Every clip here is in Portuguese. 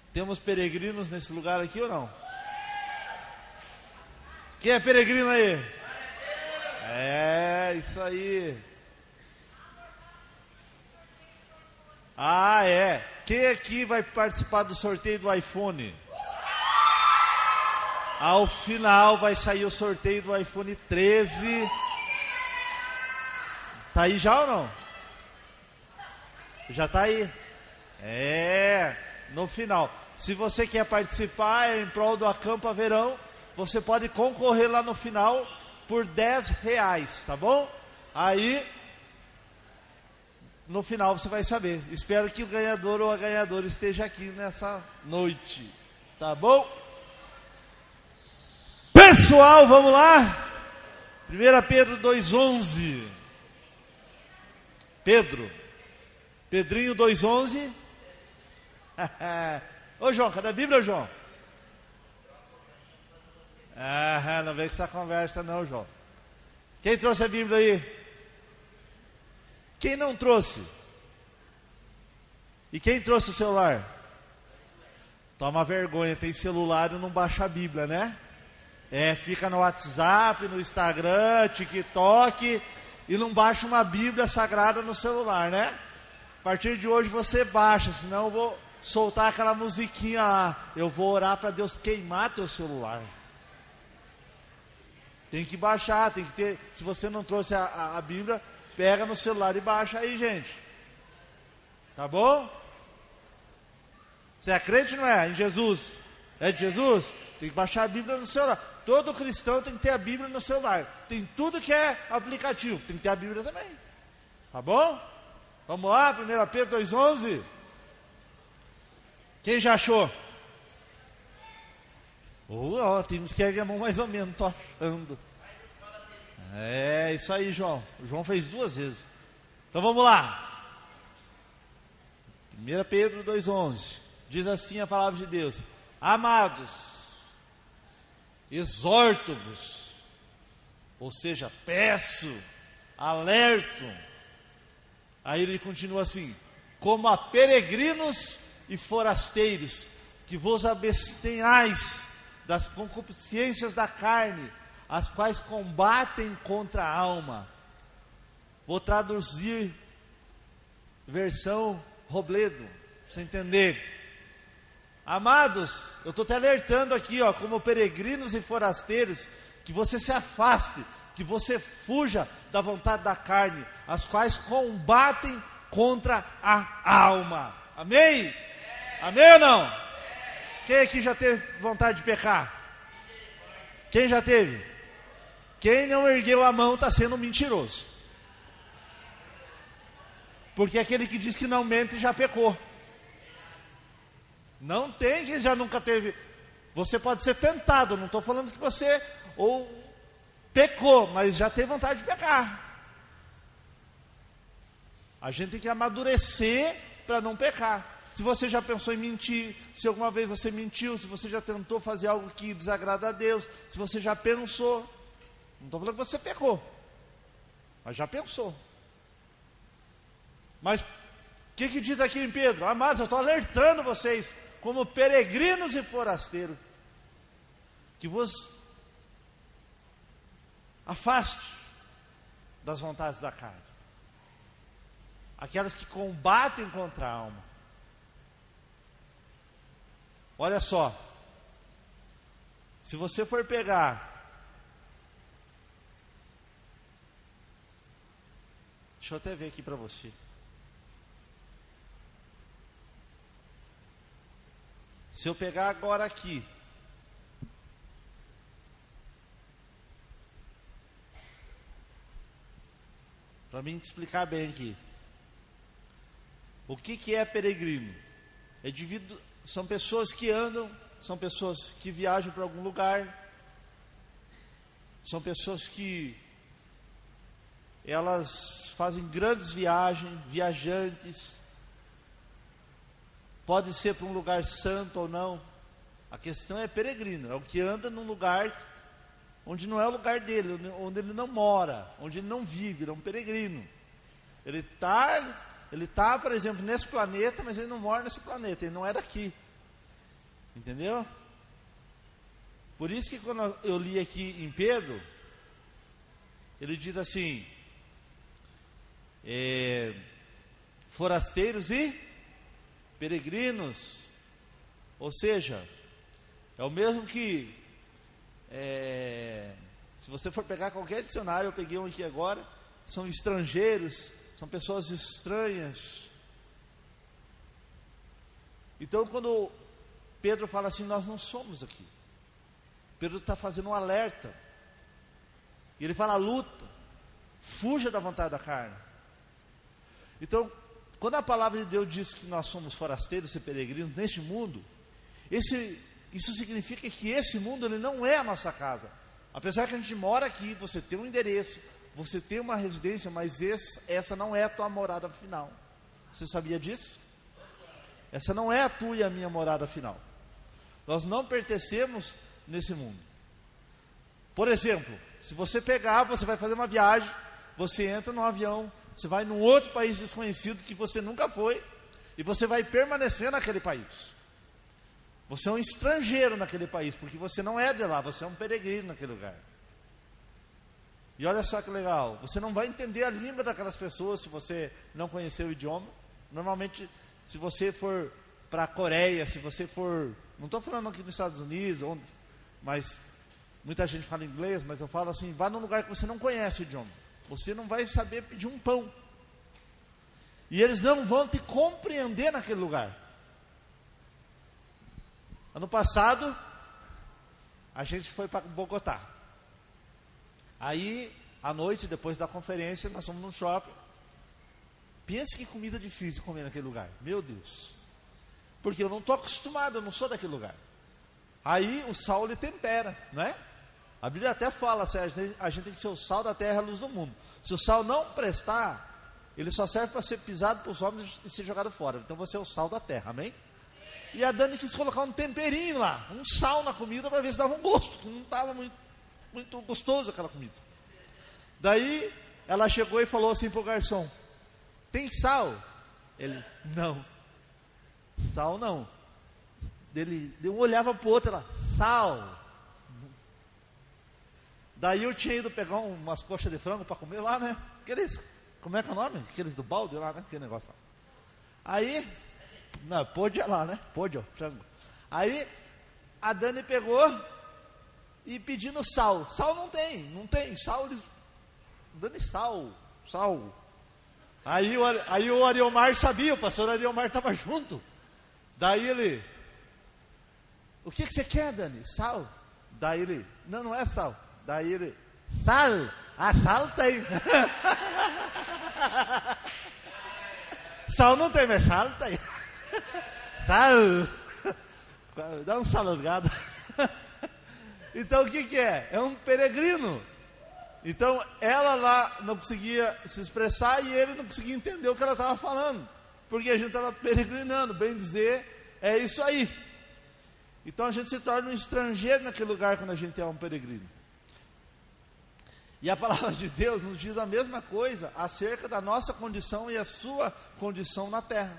Temos peregrinos nesse lugar aqui ou não? Quem é peregrino aí? É, isso aí. Ah, é. Quem aqui vai participar do sorteio do iPhone? Ao final vai sair o sorteio do iPhone 13. Tá aí já ou não? Já tá aí. É, no final. Se você quer participar em prol do Acampa Verão, você pode concorrer lá no final por R$10, tá bom? Aí, no final você vai saber. Espero que o ganhador ou a ganhadora esteja aqui nessa noite, tá bom? Pessoal, vamos lá? 1 Pedro 2,11. Pedrinho 2,11. Ô João, cadê a Bíblia, João? Não vem com essa conversa não, João. Quem trouxe a Bíblia aí? Quem não trouxe? E quem trouxe o celular? Toma vergonha, tem celular e não baixa a Bíblia, né? Fica no WhatsApp, no Instagram, TikTok e não baixa uma Bíblia sagrada no celular, né? A partir de hoje você baixa, senão eu vou soltar aquela musiquinha lá. Eu vou orar para Deus queimar teu celular. Tem que baixar, tem que ter. Se você não trouxe a Bíblia, pega no celular e baixa aí, gente. Tá bom? Você é crente, não é? Em Jesus? É de Jesus? Tem que baixar a Bíblia no celular. Todo cristão tem que ter a Bíblia no celular. Tem tudo que é aplicativo, tem que ter a Bíblia também. Tá bom? Vamos lá, 1 Pedro 2,11. Quem já achou? Tem uns que erguem a mão mais ou menos, tô achando. É, isso aí, João. O João fez 2 vezes. Então vamos lá. 1 Pedro 2,11. Diz assim a palavra de Deus: Amados, exorto-vos, ou seja, peço, alerto. Aí ele continua assim: como a peregrinos e forasteiros, que vos abstenhais das concupiscências da carne, as quais combatem contra a alma. Vou traduzir versão Robledo, para você entender. Amados, eu estou te alertando aqui, como peregrinos e forasteiros, que você se afaste, que você fuja da vontade da carne, as quais combatem contra a alma. Amém? Amém ou não? Quem aqui já teve vontade de pecar? Quem já teve? Quem não ergueu a mão está sendo mentiroso. Porque aquele que diz que não mente já pecou. Não tem quem já nunca teve. Você pode ser tentado, não estou falando que você ou pecou, mas já teve vontade de pecar. A gente tem que amadurecer para não pecar. Se você já pensou em mentir, se alguma vez você mentiu, se você já tentou fazer algo que desagrada a Deus, se você já pensou, não estou falando que você pecou, mas já pensou. Mas o que diz aqui em Pedro? Amados, eu estou alertando vocês, como peregrinos e forasteiros, que vos afaste das vontades da carne, aquelas que combatem contra a alma. Olha só, se você for pegar, deixa eu até ver aqui para você. Se eu pegar agora aqui, para mim te explicar bem aqui, o que é peregrino? São pessoas que andam, são pessoas que viajam para algum lugar, são pessoas que elas fazem grandes viagens, viajantes. Pode ser para um lugar santo ou não. A questão é peregrino, é o que anda num lugar onde não é o lugar dele, onde ele não mora, onde ele não vive, ele é um peregrino. Ele está, por exemplo, nesse planeta, mas ele não mora nesse planeta, ele não é daqui. Entendeu? Por isso que quando eu li aqui em Pedro, ele diz assim, forasteiros e peregrinos. Ou seja, é o mesmo que, se você for pegar qualquer dicionário, eu peguei um aqui agora, são estrangeiros, são pessoas estranhas. Então, quando Pedro fala assim, nós não somos daqui. Pedro está fazendo um alerta. E ele fala, luta, fuja da vontade da carne. Então, quando a palavra de Deus diz que nós somos forasteiros e peregrinos neste mundo, isso significa que esse mundo ele não é a nossa casa. Apesar que a gente mora aqui, você tem um endereço, você tem uma residência, mas essa não é a tua morada final. Você sabia disso? Essa não é a tua e a minha morada final. Nós não pertencemos nesse mundo. Por exemplo, se você você vai fazer uma viagem, você entra num avião, você vai num outro país desconhecido que você nunca foi, e você vai permanecer naquele país. Você é um estrangeiro naquele país, porque você não é de lá, você é um peregrino naquele lugar. E olha só que legal, você não vai entender a língua daquelas pessoas se você não conhecer o idioma. Normalmente, se você for para a Coreia, se você for, não estou falando aqui nos Estados Unidos, mas muita gente fala inglês, mas eu falo assim, vá num lugar que você não conhece o idioma. Você não vai saber pedir um pão. E eles não vão te compreender naquele lugar. Ano passado, a gente foi para Bogotá. Aí, à noite, depois da conferência, nós fomos num shopping. Pense que comida difícil comer naquele lugar. Meu Deus. Porque eu não estou acostumado, eu não sou daquele lugar. Aí o sal ele tempera, não é? A Bíblia até fala, a gente tem que ser o sal da terra, a luz do mundo. Se o sal não prestar, ele só serve para ser pisado pelos homens e ser jogado fora. Então você é o sal da terra, amém? E a Dani quis colocar um temperinho lá, um sal na comida para ver se dava um gosto, que não estava muito gostoso aquela comida. Daí ela chegou e falou assim para o garçom, tem sal? Ele, não. Sal não. Ele olhava para o outro, ela, sal. Daí eu tinha ido pegar umas coxas de frango para comer lá, né? Como é que é o nome? Aqueles do balde lá, né? Aquele negócio lá. Aí, não, pôde lá, né? Pôde, frango. Aí, a Dani pegou e pedindo sal. Sal não tem. Sal, Dani, sal. Aí o Ariomar sabia, o pastor Ariomar estava junto. Daí ele, o que você quer, Dani? Sal? Daí ele, não é sal. Daí ele, sal? Ah, sal tem. Sal não tem, mas sal tem. Sal. Dá um salgado. Então o que é? É um peregrino. Então ela lá não conseguia se expressar e ele não conseguia entender o que ela estava falando. Porque a gente estava peregrinando, bem dizer, é isso aí. Então a gente se torna um estrangeiro naquele lugar quando a gente é um peregrino. E a palavra de Deus nos diz a mesma coisa acerca da nossa condição e a sua condição na terra.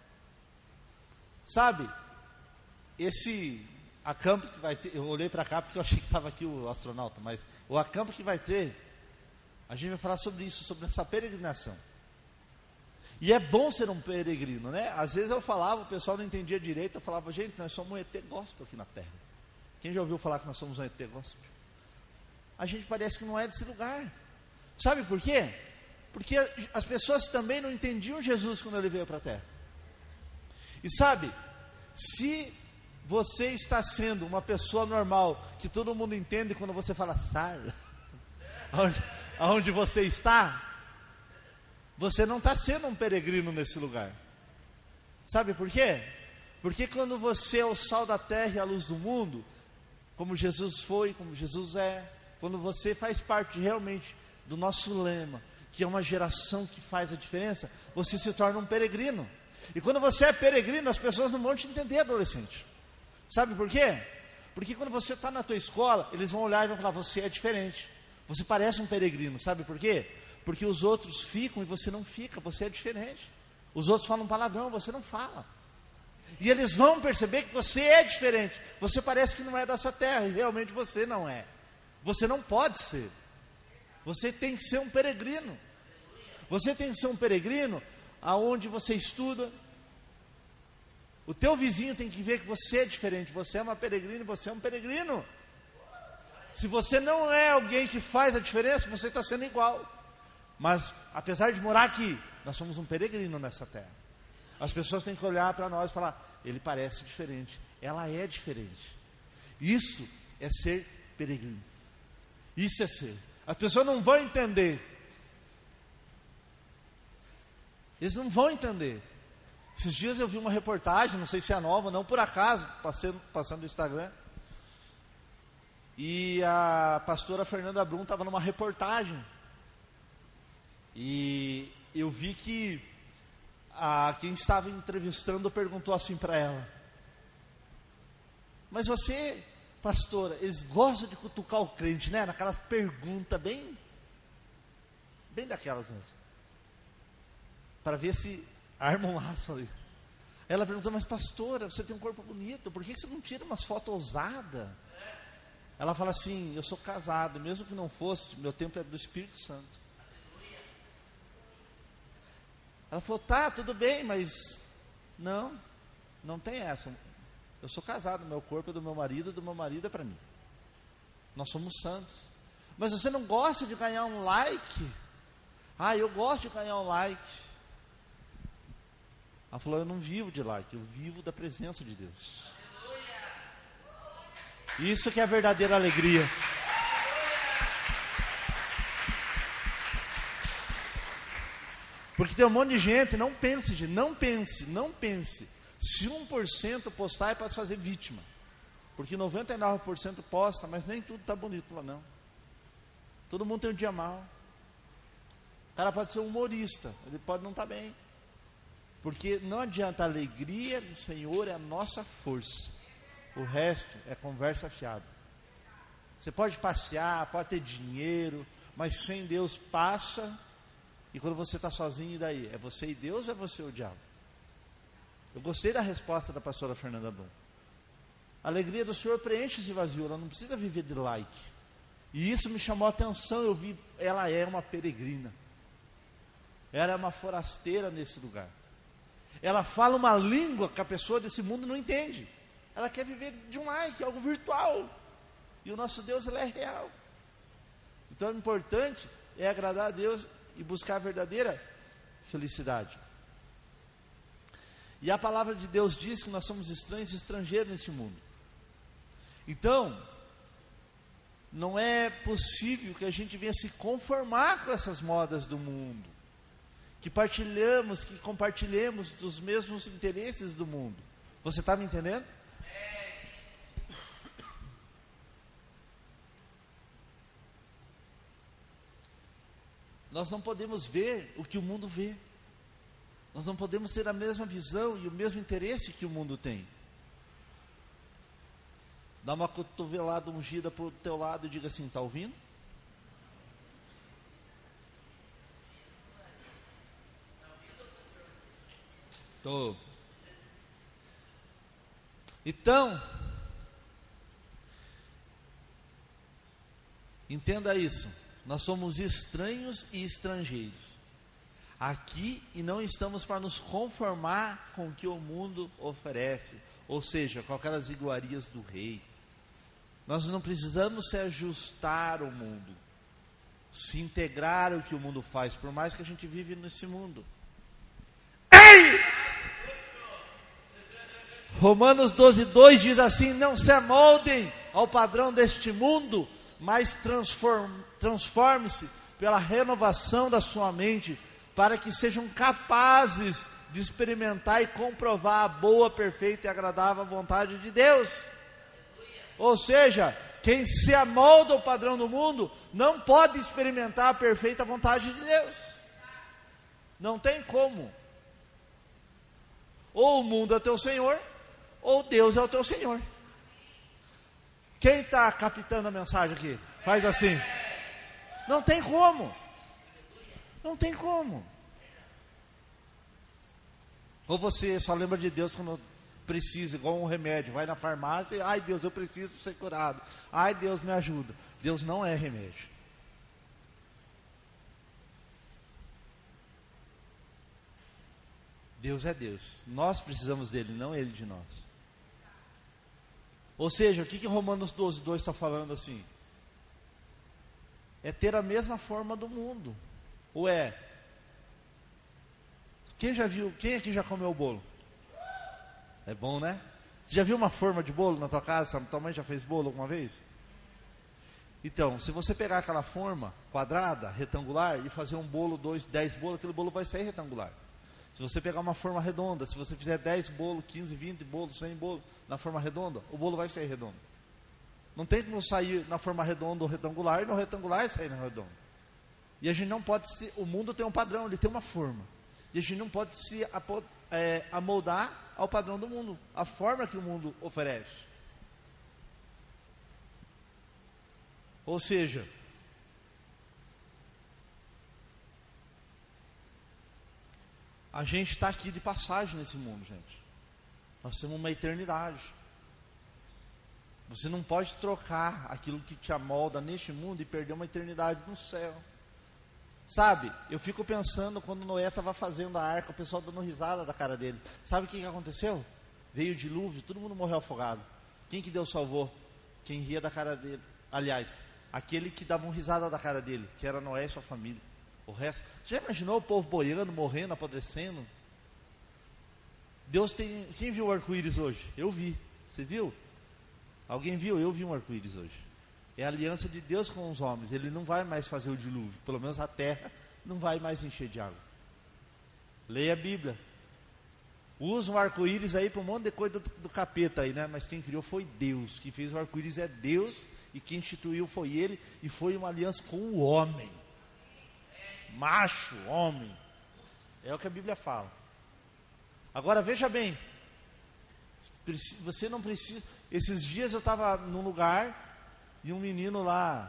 Sabe, esse acampo que vai ter, eu olhei para cá porque eu achei que estava aqui o astronauta, mas o acampo que vai ter, a gente vai falar sobre isso, sobre essa peregrinação. E é bom ser um peregrino, né? Às vezes eu falava, o pessoal não entendia direito, eu falava, gente, nós somos um ET gospel aqui na terra. Quem já ouviu falar que nós somos um ET gospel? A gente parece que não é desse lugar. Sabe por quê? Porque as pessoas também não entendiam Jesus quando ele veio para a terra. E sabe, se você está sendo uma pessoa normal, que todo mundo entende quando você fala, sai, aonde você está, você não está sendo um peregrino nesse lugar. Sabe por quê? Porque quando você é o sal da terra e a luz do mundo, como Jesus foi, como Jesus é, quando você faz parte realmente do nosso lema, que é uma geração que faz a diferença, você se torna um peregrino. E quando você é peregrino, as pessoas não vão te entender, adolescente. Sabe por quê? Porque quando você está na tua escola, eles vão olhar e vão falar, você é diferente. Você parece um peregrino, sabe por quê? Porque os outros ficam e você não fica, você é diferente. Os outros falam palavrão, você não fala. E eles vão perceber que você é diferente. Você parece que não é dessa terra, e realmente você não é. Você não pode ser. Você tem que ser um peregrino. Você tem que ser um peregrino aonde você estuda. O teu vizinho tem que ver que você é diferente. Você é uma peregrina e você é um peregrino. Se você não é alguém que faz a diferença, você está sendo igual. Mas, apesar de morar aqui, nós somos um peregrino nessa terra. As pessoas têm que olhar para nós e falar, ele parece diferente, ela é diferente. Isso é ser peregrino. Isso é ser. As pessoas não vão entender. Eles não vão entender. Esses dias eu vi uma reportagem, não sei se é nova, não por acaso, passando no Instagram. E a pastora Fernanda Brum estava numa reportagem. E eu vi que quem estava entrevistando perguntou assim para ela: mas você, pastora, eles gostam de cutucar o crente, né? Naquelas perguntas bem daquelas mesmo, para ver se arma um laço ali. Ela perguntou: mas pastora, você tem um corpo bonito, por que você não tira umas fotos ousadas? Ela fala assim: eu sou casado, mesmo que não fosse, meu templo é do Espírito Santo. Ela falou: tá, tudo bem, mas não tem essa. Eu sou casado, meu corpo é do meu marido é para mim. Nós somos santos. Mas você não gosta de ganhar um like? Eu gosto de ganhar um like. Ela falou: eu não vivo de like, eu vivo da presença de Deus. Isso que é a verdadeira alegria. Porque tem um monte de gente, não pense. Se 1% postar é para se fazer vítima. Porque 99% posta, mas nem tudo está bonito lá não. Todo mundo tem um dia mal. O cara pode ser um humorista, ele pode não estar bem. Porque não adianta, a alegria do Senhor é a nossa força. O resto é conversa fiada. Você pode passear, pode ter dinheiro, mas sem Deus passa. E quando você está sozinho, e daí? É você e Deus ou é você e o diabo? Eu gostei da resposta da pastora Fernanda Brum. A alegria do Senhor preenche esse vazio, ela não precisa viver de like. E isso me chamou a atenção, eu vi, ela é uma peregrina. Ela é uma forasteira nesse lugar. Ela fala uma língua que a pessoa desse mundo não entende. Ela quer viver de um like, algo virtual. E o nosso Deus, ele é real. Então, o importante é agradar a Deus e buscar a verdadeira felicidade. E a palavra de Deus diz que nós somos estranhos e estrangeiros nesse mundo. Então, não é possível que a gente venha se conformar com essas modas do mundo, que compartilhemos dos mesmos interesses do mundo. Você está me entendendo? Nós não podemos ver o que o mundo vê. Nós não podemos ter a mesma visão e o mesmo interesse que o mundo tem. Dá uma cotovelada ungida para o teu lado e diga assim: está ouvindo? Estou. Então, entenda isso. Nós somos estranhos e estrangeiros aqui, e não estamos para nos conformar com o que o mundo oferece, ou seja, com aquelas iguarias do rei. Nós não precisamos se ajustar ao mundo, se integrar ao que o mundo faz, por mais que a gente vive nesse mundo. Ei! Romanos 12:2 diz assim: não se amoldem ao padrão deste mundo, mas transforme-se pela renovação da sua mente, para que sejam capazes de experimentar e comprovar a boa, perfeita e agradável vontade de Deus. Ou seja, quem se amolda ao padrão do mundo não pode experimentar a perfeita vontade de Deus. Não tem como. Ou o mundo é teu Senhor, ou Deus é o teu Senhor. Quem está captando a mensagem aqui? Faz assim. Não tem como. Não tem como. Ou você só lembra de Deus quando precisa, igual um remédio, vai na farmácia e, ai Deus, eu preciso ser curado, ai Deus me ajuda. Deus não é remédio. Deus é Deus, nós precisamos dele, não ele de nós. Ou seja, o que Romanos 12:2 está falando assim? É ter a mesma forma do mundo. Ou é? Quem já viu, quem aqui já comeu o bolo? É bom, né? Você já viu uma forma de bolo na tua casa? Tua mãe já fez bolo alguma vez? Então, se você pegar aquela forma quadrada, retangular, e fazer um bolo, 10 bolos, aquele bolo vai sair retangular. Se você pegar uma forma redonda, se você fizer 10 bolos, 15, 20 bolos, 100 bolos na forma redonda, o bolo vai sair redondo. Não tem como sair na forma redonda ou retangular, e no retangular sair na redonda. E a gente não pode se... O mundo tem um padrão, ele tem uma forma. E a gente não pode se amoldar ao padrão do mundo, a forma que o mundo oferece. Ou seja, a gente está aqui de passagem nesse mundo, gente. Nós temos uma eternidade. Você não pode trocar aquilo que te amolda neste mundo e perder uma eternidade no céu. Sabe, eu fico pensando quando Noé estava fazendo a arca, o pessoal dando risada da cara dele. Sabe o que aconteceu? Veio o dilúvio, todo mundo morreu afogado. Quem que Deus salvou? Quem ria da cara dele. Aliás, aquele que dava uma risada da cara dele, que era Noé e sua família. O resto, você já imaginou o povo boiando, morrendo, apodrecendo? Deus tem... Quem viu o arco-íris hoje? Eu vi. Você viu? Alguém viu? Eu vi um arco-íris hoje. É a aliança de Deus com os homens. Ele não vai mais fazer o dilúvio. Pelo menos a terra não vai mais encher de água. Leia a Bíblia. Usa um arco-íris aí para um monte de coisa do capeta aí, né? Mas quem criou foi Deus. Quem fez o arco-íris é Deus. E quem instituiu foi Ele. E foi uma aliança com o homem. Macho, homem. É o que a Bíblia fala. Agora veja bem. Você não precisa... Esses dias eu estava num lugar... E um menino lá,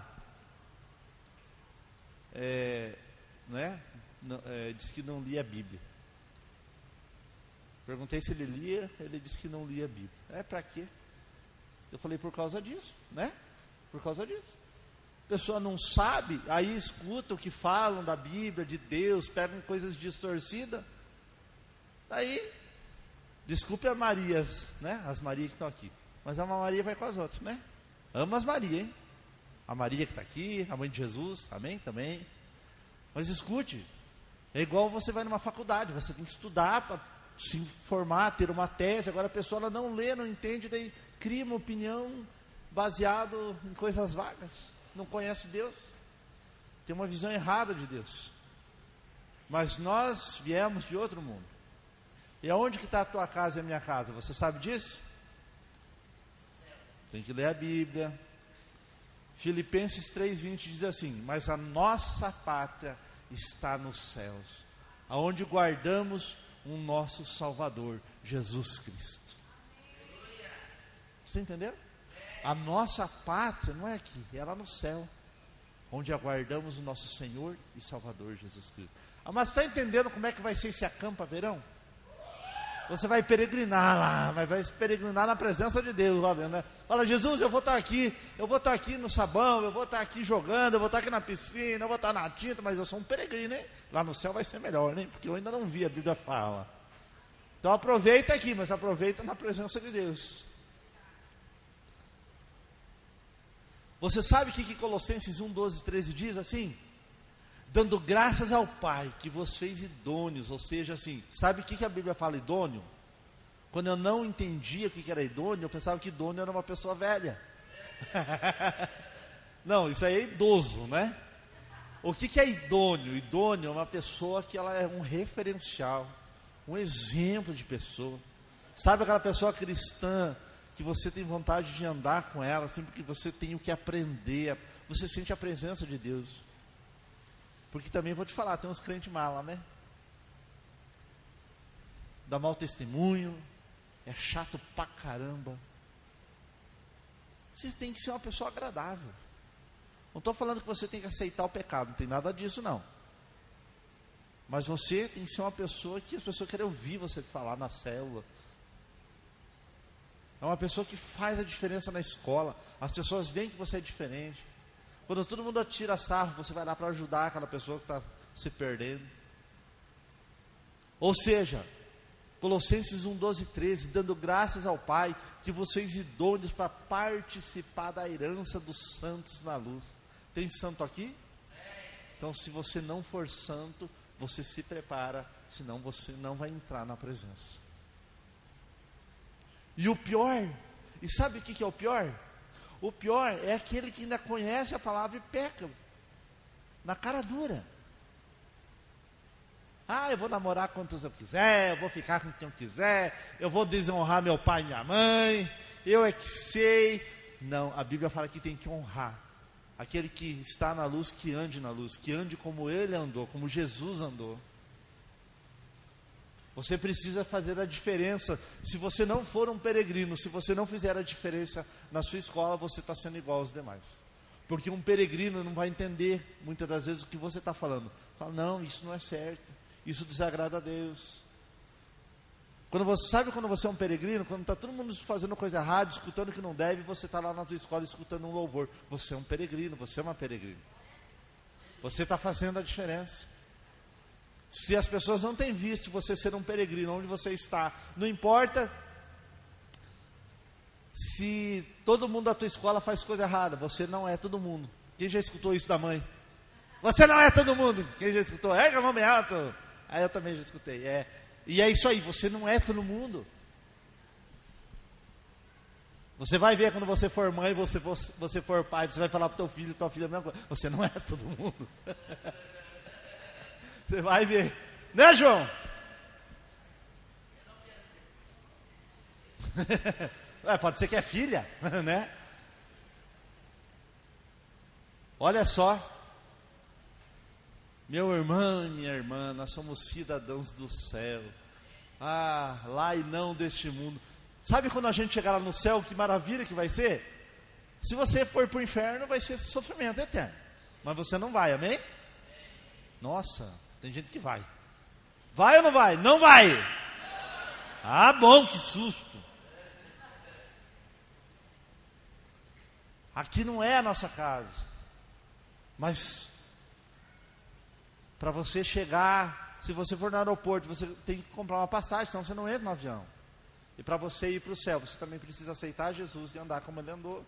disse que não lia a Bíblia. Perguntei se ele lia, ele disse que não lia a Bíblia. Para quê? Eu falei, por causa disso, né? Por causa disso. A pessoa não sabe, aí escuta o que falam da Bíblia, de Deus, pegam coisas distorcidas. Aí, desculpe as Marias, né? As Marias que estão aqui. Mas a Maria vai com as outras, né? Ama as Maria, hein? A Maria que está aqui, a mãe de Jesus, amém? Também. Mas escute, é igual você vai numa faculdade, você tem que estudar para se formar, ter uma tese. Agora a pessoa ela não lê, não entende, daí cria uma opinião baseado em coisas vagas. Não conhece Deus. Tem uma visão errada de Deus. Mas nós viemos de outro mundo. E aonde que está a tua casa e a minha casa? Você sabe disso? Tem que ler a Bíblia. Filipenses 3:20 diz assim: mas a nossa pátria está nos céus, aonde guardamos o nosso Salvador, Jesus Cristo. Você entendeu? A nossa pátria não é aqui, é lá no céu, onde aguardamos o nosso Senhor e Salvador, Jesus Cristo. Mas está entendendo como é que vai ser esse acampa verão? Você vai peregrinar lá, mas vai peregrinar na presença de Deus lá dentro, né? Fala, Jesus, eu vou estar aqui no sabão, eu vou estar aqui jogando, eu vou estar aqui na piscina, eu vou estar na tinta, mas eu sou um peregrino, hein? Lá no céu vai ser melhor, né? Porque eu ainda não vi, a Bíblia fala. Então aproveita aqui, mas aproveita na presença de Deus. Você sabe o que Colossenses 1:12-13 diz assim? Dando graças ao Pai que vos fez idôneos, ou seja, assim, sabe o que a Bíblia fala idôneo? Quando eu não entendia o que era idôneo, eu pensava que idôneo era uma pessoa velha. Não, isso aí é idoso, né? O que é idôneo? Idôneo é uma pessoa que ela é um referencial, um exemplo de pessoa. Sabe aquela pessoa cristã que você tem vontade de andar com ela, sempre que você tem o que aprender, você sente a presença de Deus. Porque também vou te falar, tem uns crentes mala, né? Dá mau testemunho, é chato pra caramba. Você tem que ser uma pessoa agradável. Não estou falando que você tem que aceitar o pecado, não tem nada disso não. Mas você tem que ser uma pessoa que as pessoas querem ouvir você falar na célula. uma pessoa que faz a diferença na escola. As pessoas veem que você é diferente. Quando todo mundo tira sarro, você vai lá para ajudar aquela pessoa que está se perdendo. Ou seja, Colossenses 1, 12 e 13, dando graças ao Pai, que vocês idôneos para participar da herança dos santos na luz. Tem santo aqui? Então, se você não for santo, você se prepara, senão você não vai entrar na presença. E o pior, e sabe o que é o pior? O pior é aquele que ainda conhece a palavra e peca, na cara dura. Eu vou namorar quantos eu quiser, eu vou ficar com quem eu quiser, eu vou desonrar meu pai e minha mãe, eu é que sei. Não, a Bíblia fala que tem que honrar aquele que está na luz, que ande como ele andou, como Jesus andou. Você precisa fazer a diferença. Se você não for um peregrino, se você não fizer a diferença na sua escola, você está sendo igual aos demais. Porque um peregrino não vai entender, muitas das vezes, o que você está falando. Fala, não, isso não é certo, isso desagrada a Deus. Quando você é um peregrino, quando está todo mundo fazendo coisa errada, escutando o que não deve, você está lá na sua escola escutando um louvor. Você é um peregrino, você é uma peregrina. Você está fazendo a diferença. Se as pessoas não têm visto você ser um peregrino, onde você está, não importa se todo mundo da tua escola faz coisa errada, você não é todo mundo. Quem já escutou isso da mãe? Você não é todo mundo. Quem já escutou? Erga a mão bem alto. Aí eu também já escutei. E é isso aí, você não é todo mundo. Você vai ver quando você for mãe, você for pai, você vai falar para o teu filho, tua filha a mesma coisa. Você não é todo mundo. Você vai ver. Né, João? Pode ser que é filha, né? Olha só. Meu irmão e minha irmã, nós somos cidadãos do céu. Lá e não deste mundo. Sabe quando a gente chegar lá no céu, que maravilha que vai ser? Se você for para o inferno, vai ser sofrimento eterno. Mas você não vai, amém? Nossa, tem gente que vai. Vai ou não vai? Não vai! Bom, que susto! Aqui não é a nossa casa. Mas para você chegar, se você for no aeroporto, você tem que comprar uma passagem, senão você não entra no avião. E para você ir para o céu, você também precisa aceitar Jesus e andar como ele andou.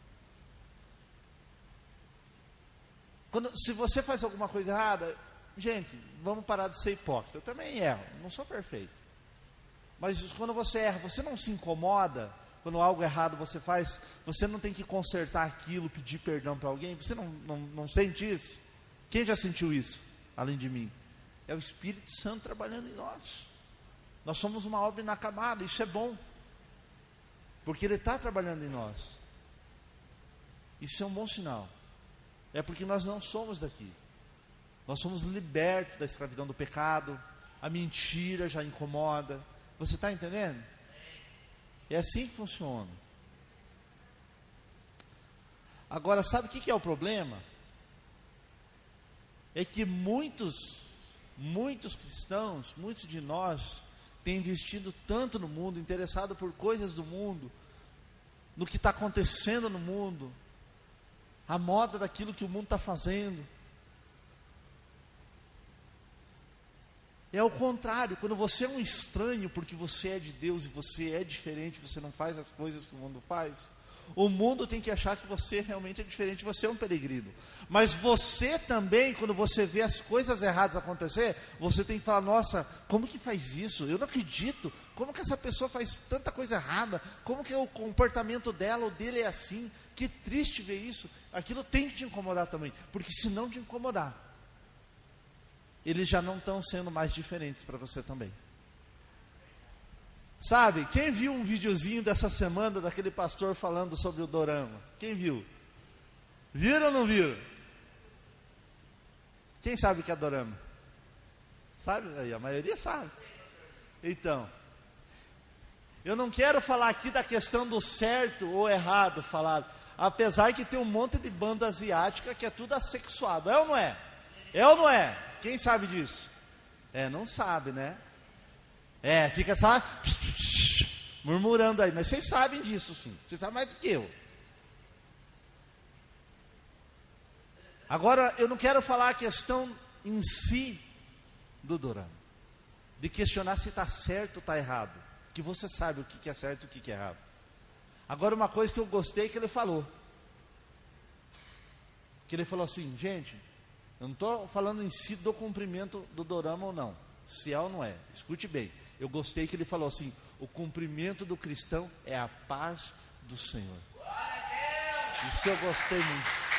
Se você faz alguma coisa errada, gente, vamos parar de ser hipócrita. Eu também erro, não sou perfeito. Mas quando você erra, você não se incomoda quando algo errado você faz? Você não tem que consertar aquilo, pedir perdão para alguém? Você não sente isso? Quem já sentiu isso, além de mim? É o Espírito Santo trabalhando em nós. Nós somos uma obra inacabada, isso é bom. Porque Ele está trabalhando em nós. Isso é um bom sinal. É porque nós não somos daqui. Nós somos libertos da escravidão do pecado. A mentira já incomoda. Você está entendendo? É assim que funciona. Agora, sabe o que é o problema? É que muitos cristãos, muitos de nós, têm investido tanto no mundo, interessado por coisas do mundo, no que está acontecendo no mundo, a moda daquilo que o mundo está fazendo. É o contrário, quando você é um estranho, porque você é de Deus e você é diferente, você não faz as coisas que o mundo faz, o mundo tem que achar que você realmente é diferente, você é um peregrino. Mas você também, quando você vê as coisas erradas acontecer, você tem que falar, nossa, como que faz isso? Eu não acredito, como que essa pessoa faz tanta coisa errada? Como que o comportamento dela ou dele é assim? Que triste ver isso. Aquilo tem que te incomodar também, porque se não te incomodar, eles já não estão sendo mais diferentes para você também. Sabe, quem viu um videozinho dessa semana daquele pastor falando sobre o dorama? Quem viu? Viram ou não viram? Quem sabe o que é dorama? Sabe? Aí, a maioria sabe. Então, eu não quero falar aqui da questão do certo ou errado falar, apesar que tem um monte de banda asiática que é tudo assexuado. É ou não é? É ou não é? Quem sabe disso? Não sabe, né? Fica só murmurando aí, mas vocês sabem disso sim, vocês sabem mais do que eu. Agora, eu não quero falar a questão em si do dorama, de questionar se está certo ou está errado, que você sabe o que é certo e o que é errado. Agora, uma coisa que eu gostei que ele falou, assim, gente, eu não estou falando em si do cumprimento do dorama ou não, se é ou não é, escute bem, eu gostei que ele falou assim, o cumprimento do cristão é a paz do Senhor. Isso eu gostei muito.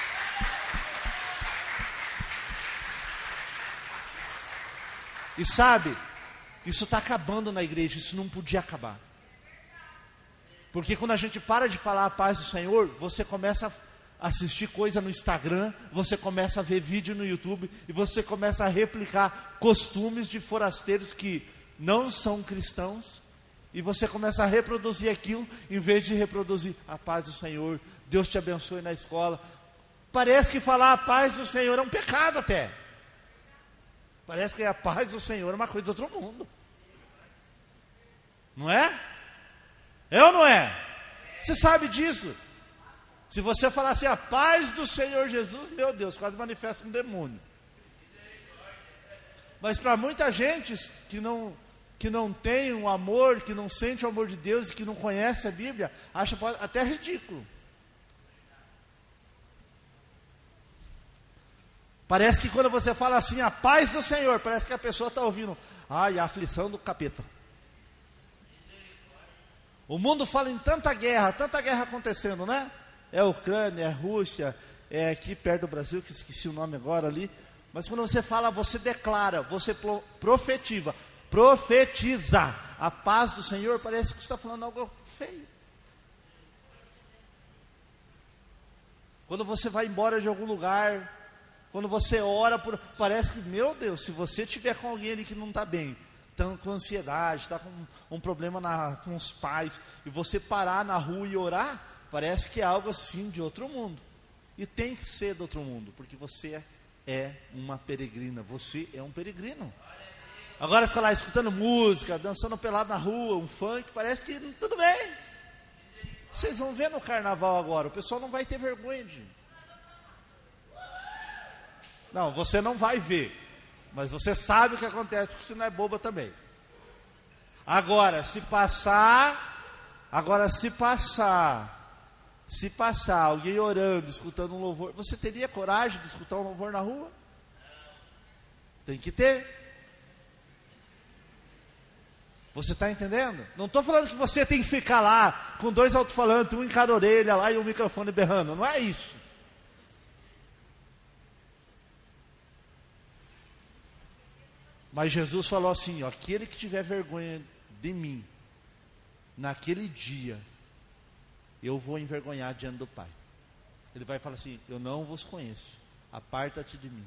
E sabe, isso está acabando na igreja, isso não podia acabar. Porque quando a gente para de falar a paz do Senhor, você começa a assistir coisa no Instagram, você começa a ver vídeo no YouTube, e você começa a replicar costumes de forasteiros que não são cristãos, e você começa a reproduzir aquilo, em vez de reproduzir a paz do Senhor, Deus te abençoe na escola. Parece que falar a paz do Senhor é um pecado até. Parece que a paz do Senhor é uma coisa de outro mundo. Não é? É ou não é? Você sabe disso. Se você falar assim, a paz do Senhor Jesus, meu Deus, quase manifesta um demônio. Mas para muita gente que não tem um amor, que não sente o amor de Deus e que não conhece a Bíblia, acha até ridículo. Parece que quando você fala assim, a paz do Senhor, parece que a pessoa está ouvindo, ai, a aflição do capeta. O mundo fala em tanta guerra acontecendo, né? É Ucrânia, é Rússia, é aqui perto do Brasil, que esqueci o nome agora ali. Mas quando você fala, você declara, você profetiza a paz do Senhor, parece que você está falando algo feio. Quando você vai embora de algum lugar, quando você ora, parece que, meu Deus, se você tiver com alguém ali que não está bem, está com ansiedade, está com um problema com os pais, e você parar na rua e orar, parece que é algo assim de outro mundo. E tem que ser de outro mundo, porque você é uma peregrina, você é um peregrino. Agora fica lá escutando música, dançando pelado na rua, um funk, parece que tudo bem. Vocês vão ver no carnaval agora, o pessoal não vai ter vergonha de... Não, você não vai ver, mas você sabe o que acontece, porque você não é boba também. Agora, se passar alguém orando, escutando um louvor, você teria coragem de escutar um louvor na rua? Tem que ter. Você está entendendo? Não estou falando que você tem que ficar lá, com 2 alto-falantes, um em cada orelha lá e um microfone berrando, não é isso. Mas Jesus falou assim, ó, aquele que tiver vergonha de mim, naquele dia, eu vou envergonhar diante do Pai. Ele vai falar assim, eu não vos conheço, aparta-te de mim.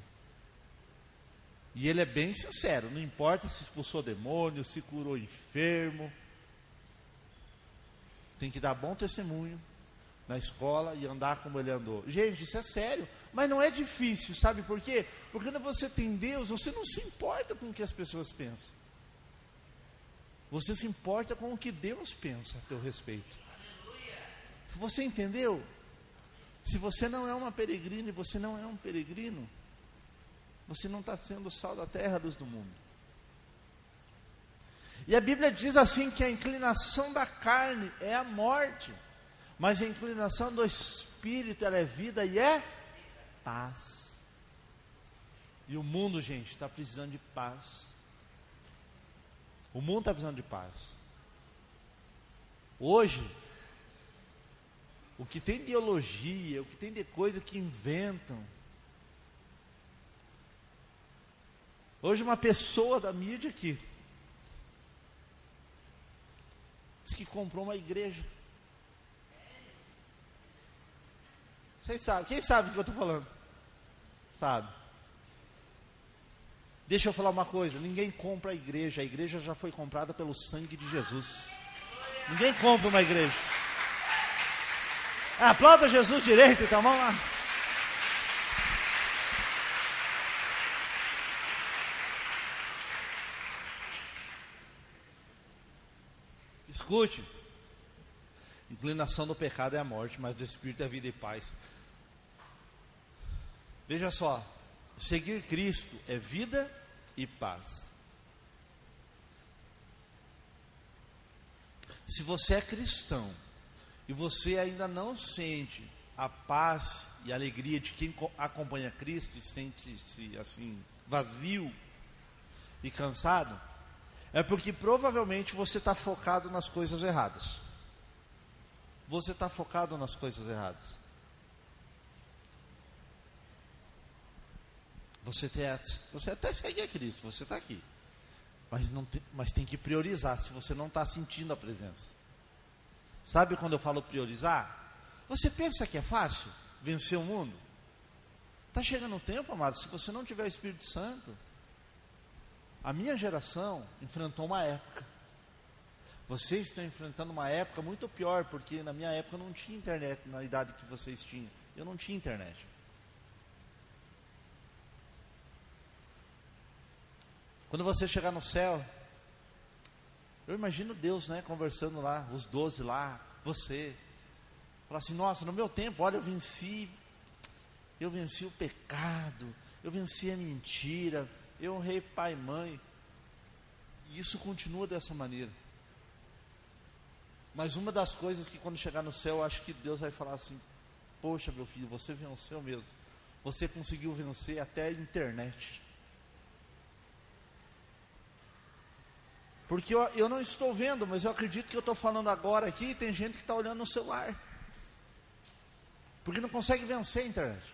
E ele é bem sincero, não importa se expulsou demônio, se curou enfermo, tem que dar bom testemunho na escola e andar como ele andou. Gente, isso é sério, mas não é difícil, sabe por quê? Porque quando você tem Deus, você não se importa com o que as pessoas pensam. Você se importa com o que Deus pensa a teu respeito. Você entendeu? Se você não é uma peregrina e você não é um peregrino, você não está sendo o sal da terra, a luz do mundo. E a Bíblia diz assim que a inclinação da carne é a morte, mas a inclinação do Espírito, ela é vida e é paz. E o mundo, gente, está precisando de paz. O mundo está precisando de paz. Hoje, o que tem de ideologia, o que tem de coisa que inventam. Hoje uma pessoa da mídia aqui disse que comprou uma igreja. Vocês sabem, quem sabe o que eu estou falando? Sabe? Deixa eu falar uma coisa, ninguém compra a igreja já foi comprada pelo sangue de Jesus. Ninguém compra uma igreja. Aplauda Jesus direito, então vamos lá. Escute, Inclinação do pecado é a morte, mas do Espírito é vida e paz. Veja só, seguir Cristo é vida e paz. Se você é cristão e você ainda não sente a paz e a alegria de quem acompanha Cristo e sente-se assim vazio e cansado, é porque provavelmente você está focado nas coisas erradas. Você está focado nas coisas erradas. Você até segue a Cristo, você está aqui. Mas tem que priorizar se você não está sentindo a presença. Sabe quando eu falo priorizar? Você pensa que é fácil vencer o mundo? Está chegando o tempo, amado, se você não tiver o Espírito Santo. A minha geração enfrentou uma época. Vocês estão enfrentando uma época muito pior, porque na minha época não tinha internet, na idade que vocês tinham. Eu não tinha internet. Quando você chegar no céu, eu imagino Deus, né, conversando lá, os 12 lá, você. Falar assim, nossa, no meu tempo, olha, eu venci o pecado, eu venci a mentira, eu honrei pai e mãe. E isso continua dessa maneira. Mas uma das coisas que quando chegar no céu, eu acho que Deus vai falar assim, poxa meu filho, você venceu mesmo. Você conseguiu vencer até a internet. Porque eu não estou vendo, mas eu acredito que eu estou falando agora aqui e tem gente que está olhando no celular. Porque não consegue vencer a internet.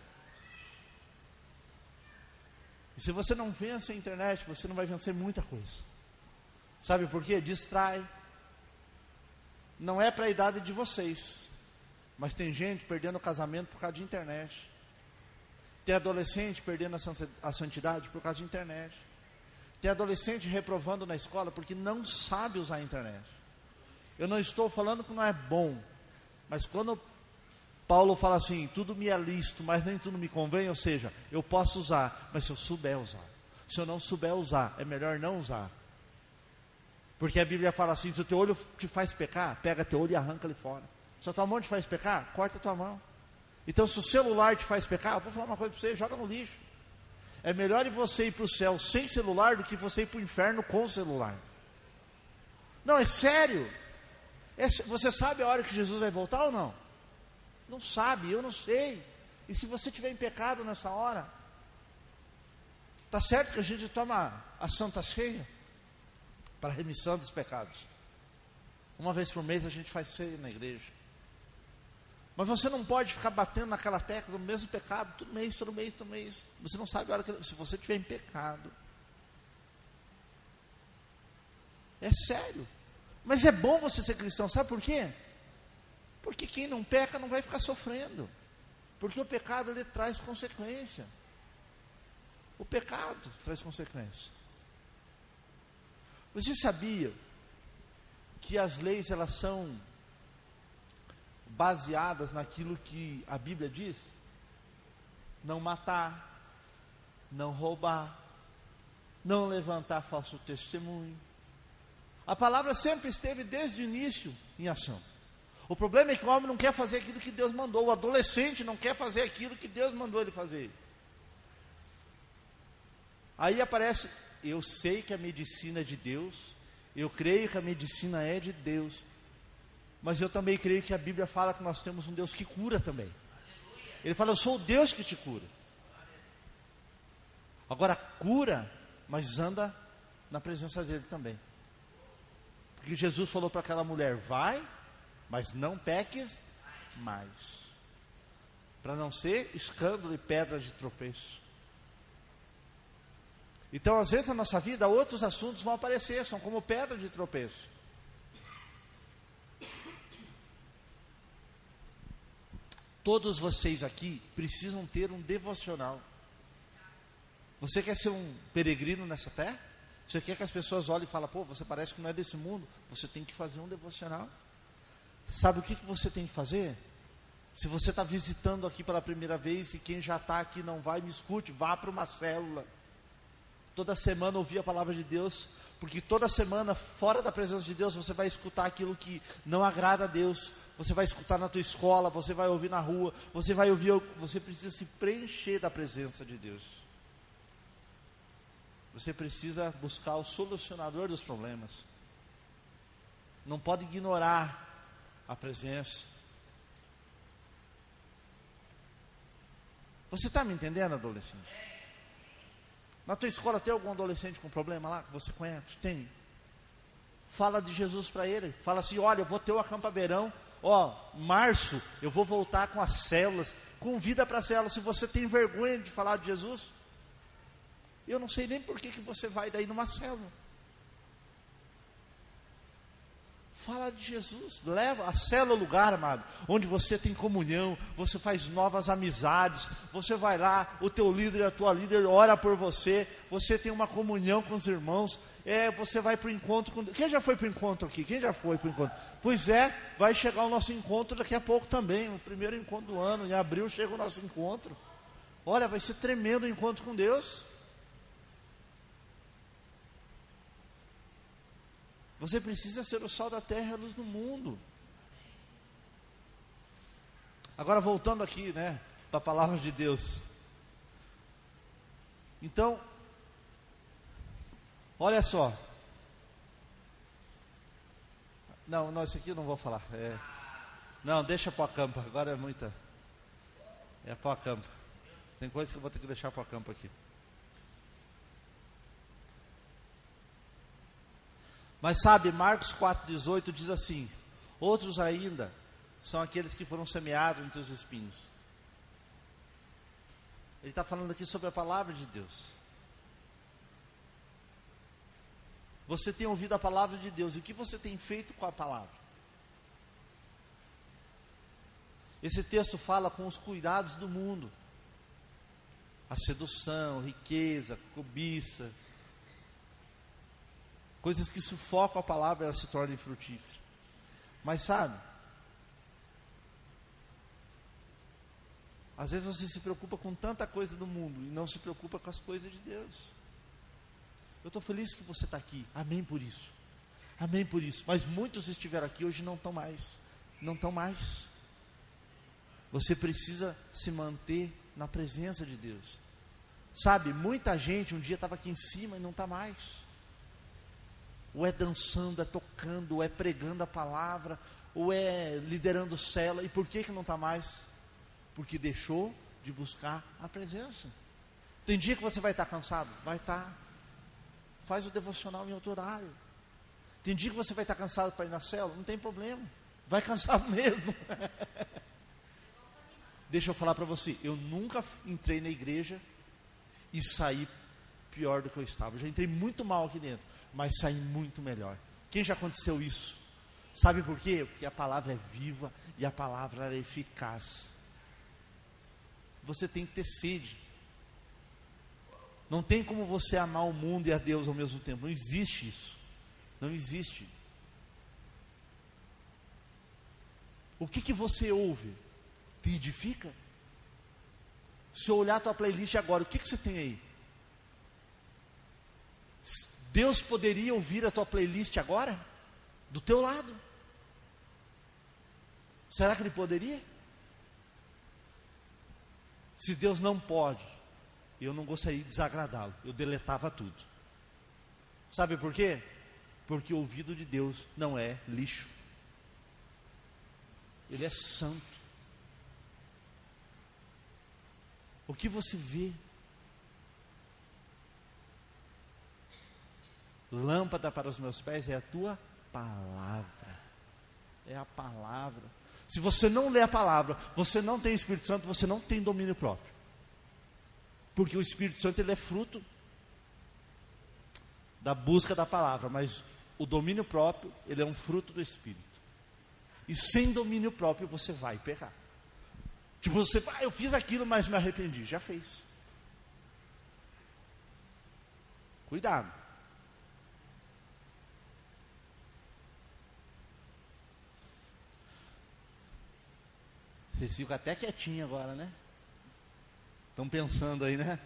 E se você não vence a internet, você não vai vencer muita coisa. Sabe por quê? Distrai. Não é para a idade de vocês. Mas tem gente perdendo o casamento por causa de internet. Tem adolescente perdendo a santidade por causa de internet. Tem adolescente reprovando na escola porque não sabe usar a internet. Eu não estou falando que não é bom. Mas quando Paulo fala assim, tudo me é lícito, mas nem tudo me convém, ou seja, eu posso usar, mas se eu souber usar. Se eu não souber usar, é melhor não usar. Porque a Bíblia fala assim, se o teu olho te faz pecar, pega teu olho e arranca ele fora. Se a tua mão te faz pecar, corta a tua mão. Então se o celular te faz pecar, eu vou falar uma coisa para você, joga no lixo. É melhor você ir para o céu sem celular do que você ir para o inferno com o celular. Não, é sério. Você sabe a hora que Jesus vai voltar ou não? Não sabe, eu não sei. E se você estiver em pecado nessa hora, está certo que a gente toma a Santa Ceia para a remissão dos pecados. Uma vez por mês a gente faz ceia na igreja. Mas você não pode ficar batendo naquela tecla do mesmo pecado, todo mês. Você não sabe a hora que, se você estiver em pecado. É sério. Mas é bom você ser cristão, sabe por quê? Porque quem não peca não vai ficar sofrendo. Porque o pecado, ele traz consequência. O pecado traz consequência. Você sabia que as leis, elas são baseadas naquilo que a Bíblia diz? Não matar, não roubar, não levantar falso testemunho. A palavra sempre esteve desde o início em ação. O problema é que o homem não quer fazer aquilo que Deus mandou. O adolescente não quer fazer aquilo que Deus mandou ele fazer. Aí aparece, eu sei que a medicina é de Deus, eu creio que a medicina é de Deus, mas eu também creio que a Bíblia fala que nós temos um Deus que cura também. Ele fala, eu sou o Deus que te cura. Agora cura, mas anda na presença dele também. Porque Jesus falou para aquela mulher, vai, mas não peques mais. Para não ser escândalo e pedra de tropeço. Então, às vezes na nossa vida, outros assuntos vão aparecer, são como pedra de tropeço. Todos vocês aqui precisam ter um devocional. Você quer ser um peregrino nessa terra? Você quer que as pessoas olhem e falem, pô, você parece que não é desse mundo. Você tem que fazer um devocional. Sabe o que você tem que fazer? Se você está visitando aqui pela primeira vez e quem já está aqui não vai, me escute, vá para uma célula. Toda semana ouvir a palavra de Deus, porque toda semana, fora da presença de Deus, você vai escutar aquilo que não agrada a Deus. você vai escutar na tua escola, você vai ouvir na rua, você vai ouvir, você precisa se preencher da presença de Deus. Você precisa buscar o solucionador dos problemas. Não pode ignorar a presença. Você está me entendendo, adolescente? Na tua escola tem algum adolescente com problema lá que você conhece? Tem. Fala de Jesus para ele. Fala assim: olha, eu vou ter o Acampa Verão. Março eu vou voltar com as células. Convida para a célula. Se você tem vergonha de falar de Jesus, eu não sei nem por que você vai daí numa célula. Fala de Jesus, leva a célula ao lugar, amado, onde você tem comunhão, você faz novas amizades, você vai lá, o teu líder e a tua líder ora por você, você tem uma comunhão com os irmãos, você vai para o encontro com... Quem já foi para o encontro aqui? Quem já foi para o encontro? Pois vai chegar o nosso encontro daqui a pouco também, o primeiro encontro do ano, em abril chega o nosso encontro. Olha, vai ser tremendo o encontro com Deus. Você precisa ser o sal da terra e a luz do mundo. Agora voltando aqui, para a palavra de Deus. Então, olha só. Não, isso aqui eu não vou falar. Não, deixa para o Acampa, agora é muita. É para o Acampa. Tem coisa que eu vou ter que deixar para o Acampa aqui. Mas sabe, Marcos 4,18 diz assim: outros ainda são aqueles que foram semeados entre os espinhos. Ele está falando aqui sobre a palavra de Deus. Você tem ouvido a palavra de Deus, e o que você tem feito com a palavra? Esse texto fala com os cuidados do mundo. A sedução, riqueza, cobiça, coisas que sufocam a palavra, ela se torna infrutífera. Mas sabe, às vezes você se preocupa com tanta coisa do mundo e não se preocupa com as coisas de Deus. Eu estou feliz que você está aqui, amém por isso. Amém por isso. Mas muitos estiveram aqui, hoje não estão mais. Não estão mais. Você precisa se manter na presença de Deus. Sabe, muita gente um dia estava aqui em cima e não está mais. Ou é dançando, é tocando, ou é pregando a palavra, ou é liderando célula. E por que não está mais? Porque deixou de buscar a presença. Tem dia que você vai estar cansado? Vai estar. Faz o devocional em outro horário. Tem dia que você vai estar cansado para ir na célula? Não tem problema. Vai cansado mesmo. Deixa eu falar para você, eu nunca entrei na igreja e saí pior do que eu estava. Eu já entrei muito mal aqui dentro, mas saí muito melhor. Quem já aconteceu isso? Sabe por quê? Porque a palavra é viva e a palavra é eficaz. Você tem que ter sede. Não tem como você amar o mundo e a Deus ao mesmo tempo. Não existe isso. Não existe. O que você ouve? Te edifica? Se eu olhar a tua playlist agora, o que você tem aí? Deus poderia ouvir a tua playlist agora? Do teu lado? Será que Ele poderia? Se Deus não pode, eu não gostaria de desagradá-lo, eu deletava tudo. Sabe por quê? Porque o ouvido de Deus não é lixo. Ele é santo. O que você vê? Lâmpada para os meus pés é a tua palavra. É a palavra. Se você não lê a palavra, você não tem Espírito Santo, você não tem domínio próprio. Porque o Espírito Santo, ele é fruto da busca da palavra, mas o domínio próprio, ele é um fruto do Espírito. E sem domínio próprio você vai pecar. Tipo, você, eu fiz aquilo, mas me arrependi. Já fez. Cuidado. Vocês ficam até quietinhos agora, né? Estão pensando aí, né?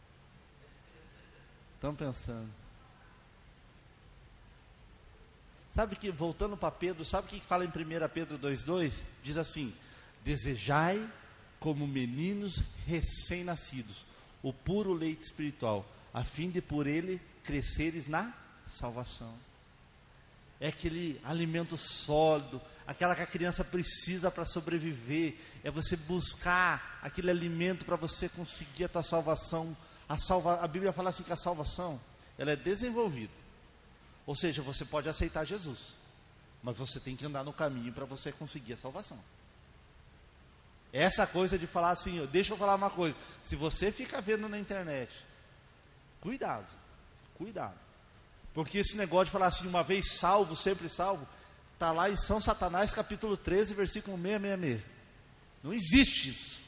Estão pensando. Sabe que, voltando para Pedro, sabe o que fala em 1 Pedro 2,2? Diz assim: desejai como meninos recém-nascidos o puro leite espiritual, a fim de por ele cresceres na salvação. É aquele alimento sólido, aquela que a criança precisa para sobreviver. É você buscar aquele alimento para você conseguir a tua salvação. A Bíblia fala assim que a salvação, ela é desenvolvida. Ou seja, você pode aceitar Jesus, mas você tem que andar no caminho para você conseguir a salvação. Essa coisa de falar assim, deixa eu falar uma coisa. Se você fica vendo na internet, cuidado. Porque esse negócio de falar assim, uma vez salvo, sempre salvo, está lá em São Satanás, capítulo 13, versículo 666. Não existe isso.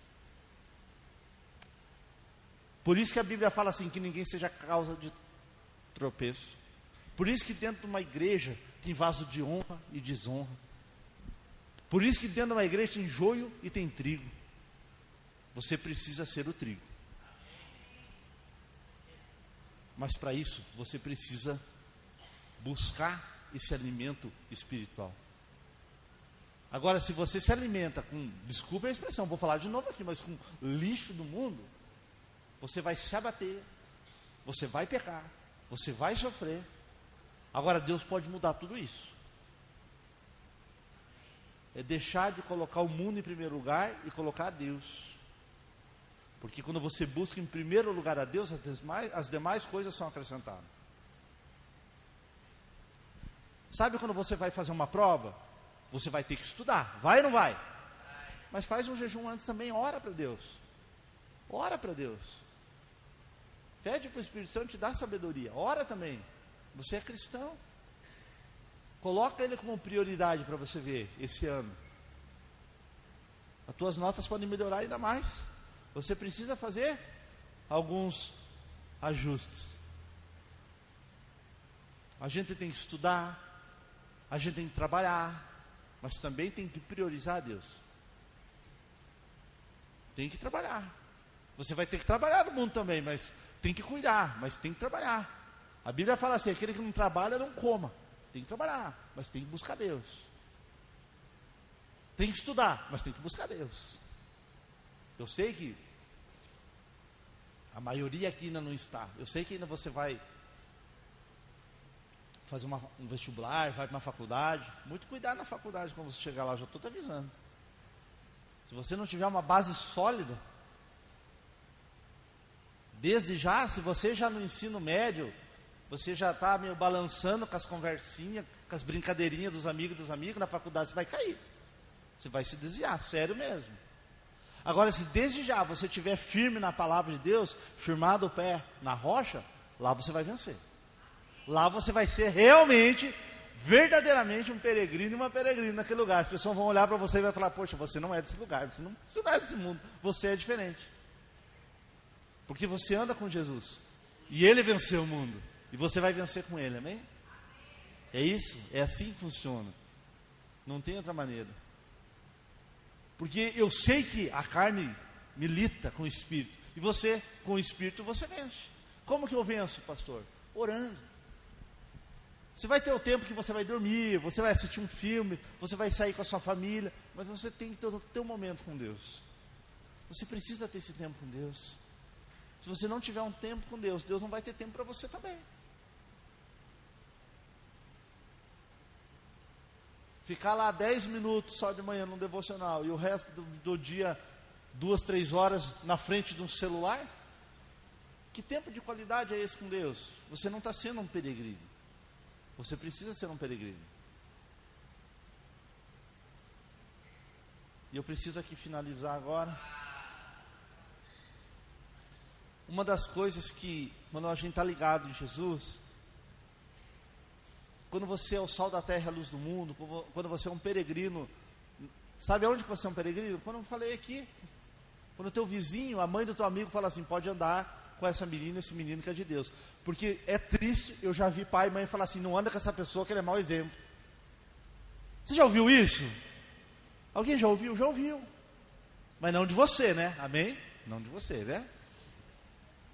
Por isso que a Bíblia fala assim, que ninguém seja causa de tropeço. Por isso que dentro de uma igreja tem vaso de honra e desonra. Por isso que dentro de uma igreja tem joio e tem trigo. Você precisa ser o trigo. Mas para isso, você precisa buscar esse alimento espiritual. Agora, se você se alimenta com, desculpa a expressão, vou falar de novo aqui, mas com lixo do mundo, você vai se abater, você vai pecar, você vai sofrer. Agora, Deus pode mudar tudo isso. É deixar de colocar o mundo em primeiro lugar e colocar a Deus. Porque quando você busca em primeiro lugar a Deus, as demais coisas são acrescentadas. Sabe quando você vai fazer uma prova? Você vai ter que estudar, vai ou não vai? Mas faz um jejum antes também, ora para Deus. Ora para Deus. Pede para o Espírito Santo te dar sabedoria, ora também. Você é cristão. Coloca ele como prioridade para você ver esse ano. As tuas notas podem melhorar ainda mais. Você precisa fazer alguns ajustes. A gente tem que estudar, a gente tem que trabalhar, mas também tem que priorizar a Deus. Tem que trabalhar. Você vai ter que trabalhar no mundo também, mas tem que cuidar, mas tem que trabalhar. A Bíblia fala assim, aquele que não trabalha não coma. Tem que trabalhar, mas tem que buscar Deus. Tem que estudar, mas tem que buscar Deus. Eu sei que a maioria aqui ainda não está. Eu sei que ainda você vai fazer um vestibular, vai para uma faculdade. Muito cuidado na faculdade quando você chegar lá, eu já estou te avisando. Se você não tiver uma base sólida, desde já, se você já no ensino médio, você já está meio balançando com as conversinhas, com as brincadeirinhas dos amigos e das amigas, na faculdade você vai cair. Você vai se desviar, sério mesmo. Agora, se desde já você estiver firme na palavra de Deus, firmado o pé na rocha, lá você vai vencer. Lá você vai ser realmente, verdadeiramente um peregrino e uma peregrina naquele lugar. As pessoas vão olhar para você e vão falar, poxa, você não é desse lugar, você não é desse mundo, você é diferente. Porque você anda com Jesus, e Ele venceu o mundo, e você vai vencer com Ele, amém? É isso, é assim que funciona. Não tem outra maneira. Porque eu sei que a carne milita com o Espírito, e você, com o Espírito, você vence. Como que eu venço, pastor? Orando. Você vai ter o tempo que você vai dormir, você vai assistir um filme, você vai sair com a sua família, mas você tem que ter um momento com Deus. Você precisa ter esse tempo com Deus. Se você não tiver um tempo com Deus, Deus não vai ter tempo para você também. Ficar lá 10 minutos só de manhã num devocional e o resto do dia 2, 3 horas na frente de um celular? Que tempo de qualidade é esse com Deus? Você não está sendo um peregrino. Você precisa ser um peregrino. E eu preciso aqui finalizar agora. Uma das coisas que, quando a gente está ligado em Jesus, quando você é o sal da terra e a luz do mundo, quando você é um peregrino, sabe aonde que você é um peregrino? Quando eu falei aqui, quando o teu vizinho, a mãe do teu amigo fala assim, pode andar com essa menina, esse menino que é de Deus. Porque é triste, eu já vi pai e mãe falar assim, não anda com essa pessoa que ele é mau exemplo. Você já ouviu isso? Alguém já ouviu? Já ouviu. Mas não de você, né? Amém? Não de você, né?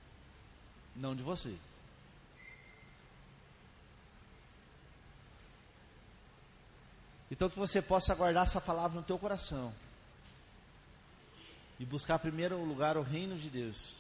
Não de você. Então que você possa guardar essa palavra no teu coração. E buscar em primeiro lugar o reino de Deus.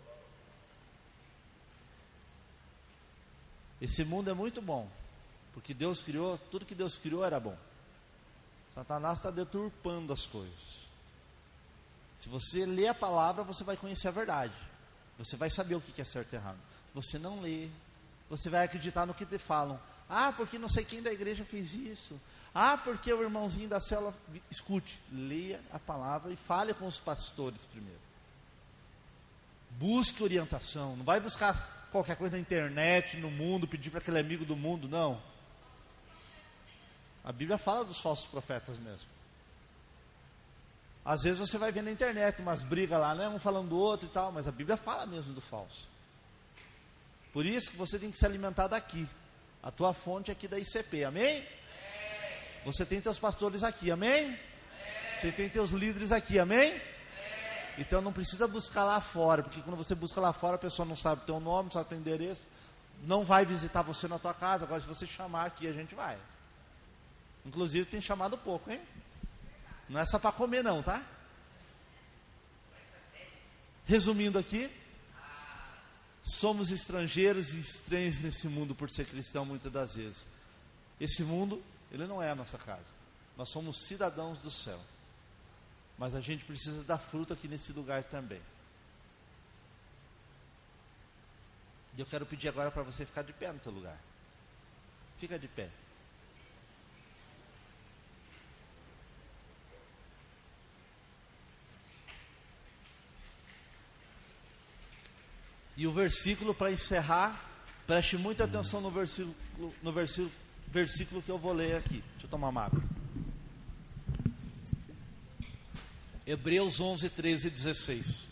Esse mundo é muito bom. Porque Deus criou, tudo que Deus criou era bom. Satanás está deturpando as coisas. Se você ler a palavra, você vai conhecer a verdade. Você vai saber o que é certo e errado. Se você não ler, você vai acreditar no que te falam. Ah, porque não sei quem da igreja fez isso. Ah, porque o irmãozinho da célula... Escute, leia a palavra e fale com os pastores primeiro. Busque orientação. Não vai buscar qualquer coisa na internet, no mundo, pedir para aquele amigo do mundo, não. A Bíblia fala dos falsos profetas mesmo. Às vezes você vai ver na internet umas brigas lá, né? Um falando do outro e tal, mas a Bíblia fala mesmo do falso. Por isso que você tem que se alimentar daqui. A tua fonte é aqui da ICP, amém? Você tem teus pastores aqui, amém? Você tem teus líderes aqui, amém? Então não precisa buscar lá fora, porque quando você busca lá fora, a pessoa não sabe teu nome, não sabe teu endereço, não vai visitar você na tua casa. Agora se você chamar aqui, a gente vai. Inclusive tem chamado pouco, hein? Não é só para comer não, tá? Resumindo aqui, somos estrangeiros e estranhos nesse mundo por ser cristão muitas das vezes. Esse mundo, ele não é a nossa casa. Nós somos cidadãos do céu. Mas a gente precisa dar fruto aqui nesse lugar também. E eu quero pedir agora para você ficar de pé no teu lugar. Fica de pé. E o versículo para encerrar, preste muita atenção no versículo que eu vou ler aqui. Deixa eu tomar uma água. Hebreus 11, 13 e 16.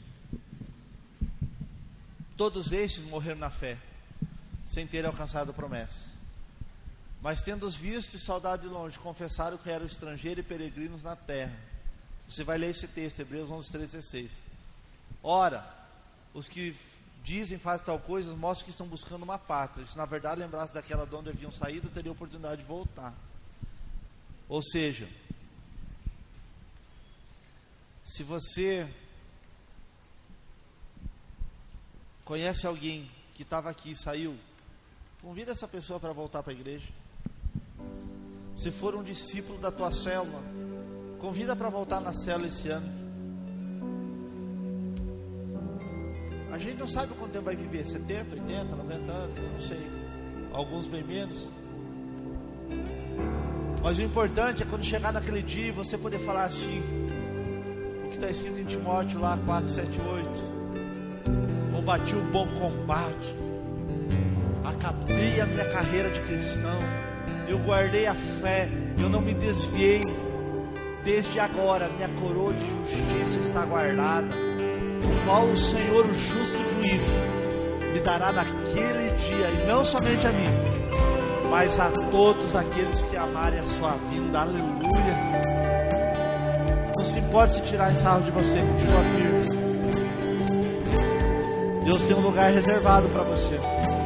Todos estes morreram na fé, sem terem alcançado a promessa. Mas tendo-os visto e saudado de longe, confessaram que eram estrangeiros e peregrinos na terra. Você vai ler esse texto, Hebreus 11, 13 e 16. Ora, os que dizem, fazem tal coisa, mostram que estão buscando uma pátria. Se na verdade lembrassem daquela de onde haviam saído, teriam oportunidade de voltar. Ou seja, se você conhece alguém que estava aqui e saiu, convida essa pessoa para voltar para a igreja. Se for um discípulo da tua célula, convida para voltar na célula esse ano. A gente não sabe quanto tempo vai viver, 70, 80, 90 anos, eu não sei. Alguns bem menos. Mas o importante é quando chegar naquele dia você poder falar assim, o que está escrito em Timóteo lá 4, 7, 8. Combati o bom combate, acabei a minha carreira de cristão, eu guardei a fé, eu não me desviei. Desde agora minha coroa de justiça está guardada, o qual o Senhor, o justo juiz, me dará naquele dia, e não somente a mim, mas a todos aqueles que amarem a sua vinda. Aleluia. Não se importa se tirar sarro de você, continua firme. Deus tem um lugar reservado para você.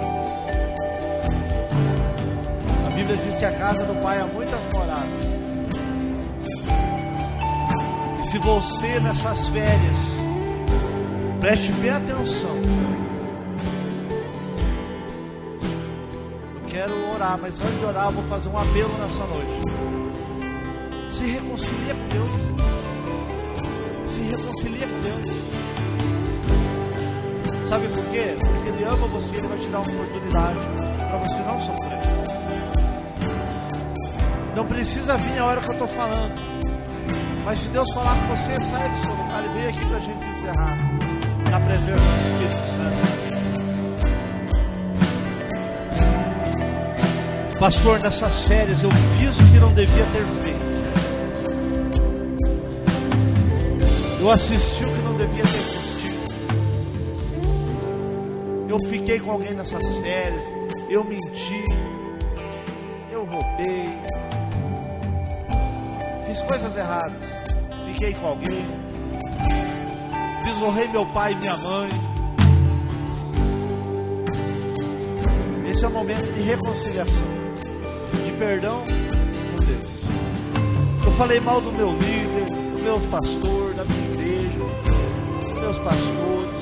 A Bíblia diz que a casa do Pai há muitas moradas. E se você nessas férias, preste bem atenção. Eu quero orar, mas antes de orar eu vou fazer um apelo nessa noite. Se reconcilia com Deus. Se reconcilia com Deus. Sabe por quê? Porque Ele ama você, Ele vai te dar uma oportunidade para você não sofrer. Não precisa vir a hora que eu estou falando, mas se Deus falar com você, sai do seu lugar e vem aqui para a gente encerrar na presença do Espírito Santo. Pastor, nessas férias eu fiz o que não devia ter feito. Eu assisti o que não devia ter assistido. Eu fiquei com alguém nessas férias, eu menti, eu roubei, fiz coisas erradas, fiquei com alguém, desonrei meu pai e minha mãe. Esse é o momento de reconciliação, de perdão com Deus. falei mal do meu líder, do meu pastor, da minha igreja, dos meus pastores.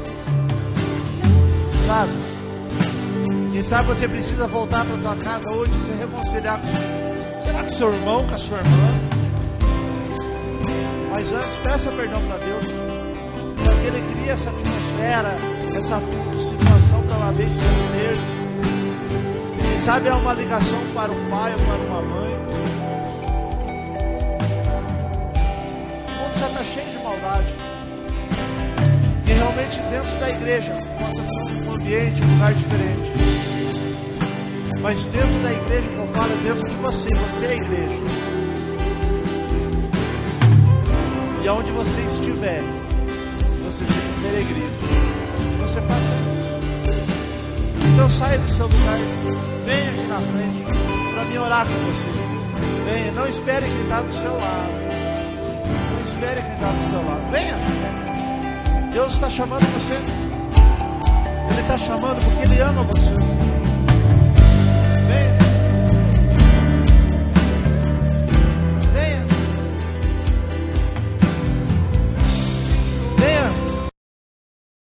Sabe? Quem sabe você precisa voltar para tua casa hoje e se reconciliar com, será que seu irmão, com a sua irmã? Mas antes, peça perdão para Deus, para que Ele crie essa atmosfera, essa situação para uma vez ser. Quem sabe é uma ligação para o pai ou para uma mãe. O mundo já está cheio de maldade. Que realmente dentro da igreja possa ser um ambiente, um lugar diferente. Mas dentro da igreja que eu falo é dentro de você, você é a igreja. E aonde você estiver, você seja um peregrino, você faça isso. Então saia do seu lugar, venha aqui na frente para me orar com você. Venha, não espere quem está do seu lado. Não espere quem está do seu lado. Venha. Deus está chamando você. Ele está chamando porque Ele ama você.